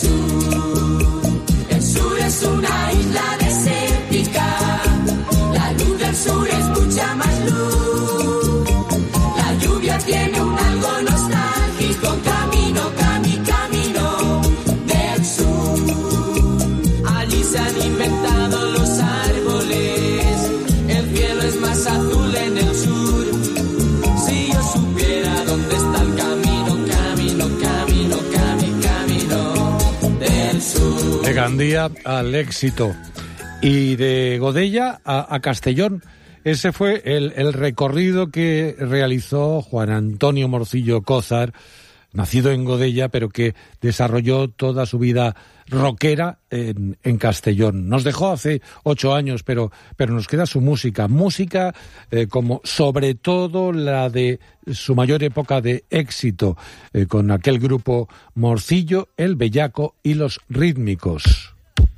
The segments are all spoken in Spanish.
El sur es una isla desértica. La luz del sur es mucha más luz. La lluvia tiene un algo nostálgico. Camino del sur. Allí se han inventado los árboles. El cielo es más azul en el sur. Si yo supiera dónde está el camino del sur. De Gandía al éxito y de Godella a Castellón. Ese fue el recorrido que realizó Juan Antonio Morcillo Cózar, nacido en Godella, pero que desarrolló toda su vida rockera en Castellón. Nos dejó hace 8 años, pero nos queda su música como sobre todo la de su mayor época de éxito, con aquel grupo Morcillo, El Bellaco y Los Rítmicos.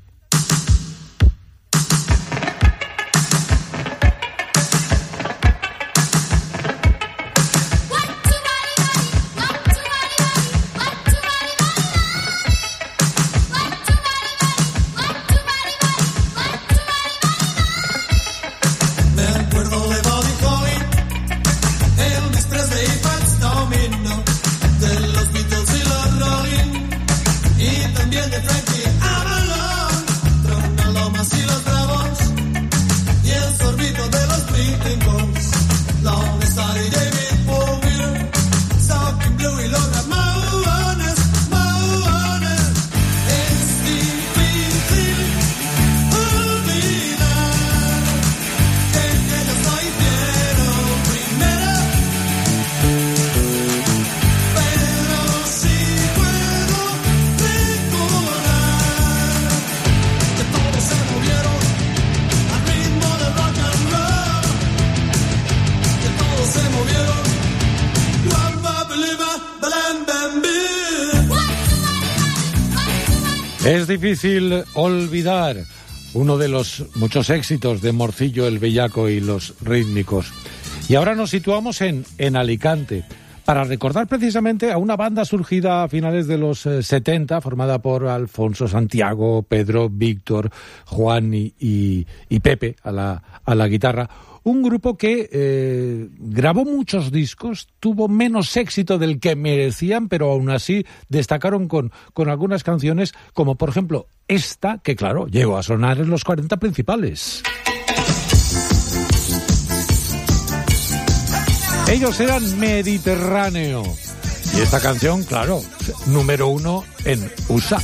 Es difícil olvidar uno de los muchos éxitos de Morcillo, El Bellaco y Los Rítmicos. Y ahora nos situamos en Alicante, para recordar precisamente a una banda surgida a finales de los 70, formada por Alfonso, Santiago, Pedro, Víctor, Juan y Pepe a la guitarra. Un grupo que grabó muchos discos, tuvo menos éxito del que merecían, pero aún así destacaron con algunas canciones, como por ejemplo esta, que claro, llegó a sonar en los 40 principales. Ellos eran Mediterráneo. Y esta canción, claro, número 1 en USA.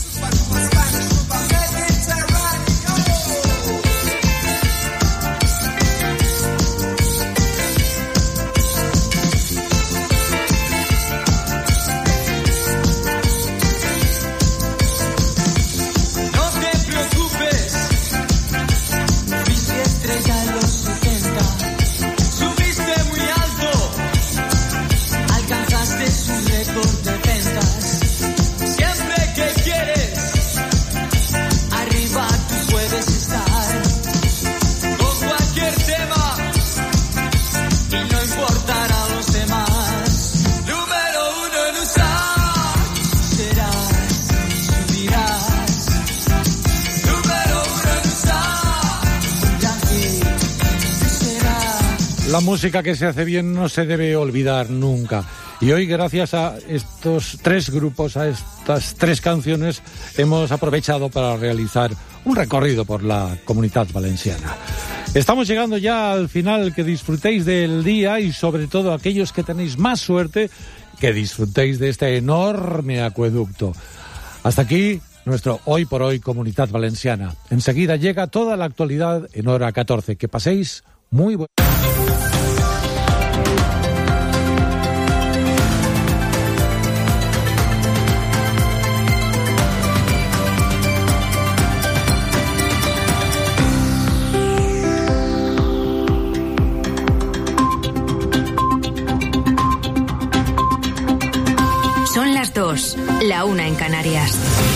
La música que se hace bien no se debe olvidar nunca. Y hoy, gracias a estos 3 grupos, a estas 3 canciones, hemos aprovechado para realizar un recorrido por la Comunitat Valenciana. Estamos llegando ya al final. Que disfrutéis del día y, sobre todo, aquellos que tenéis más suerte, que disfrutéis de este enorme acueducto. Hasta aquí nuestro Hoy por Hoy Comunitat Valenciana. Enseguida llega toda la actualidad en hora 14. Que paséis muy buen... Son las 2, la 1 en Canarias.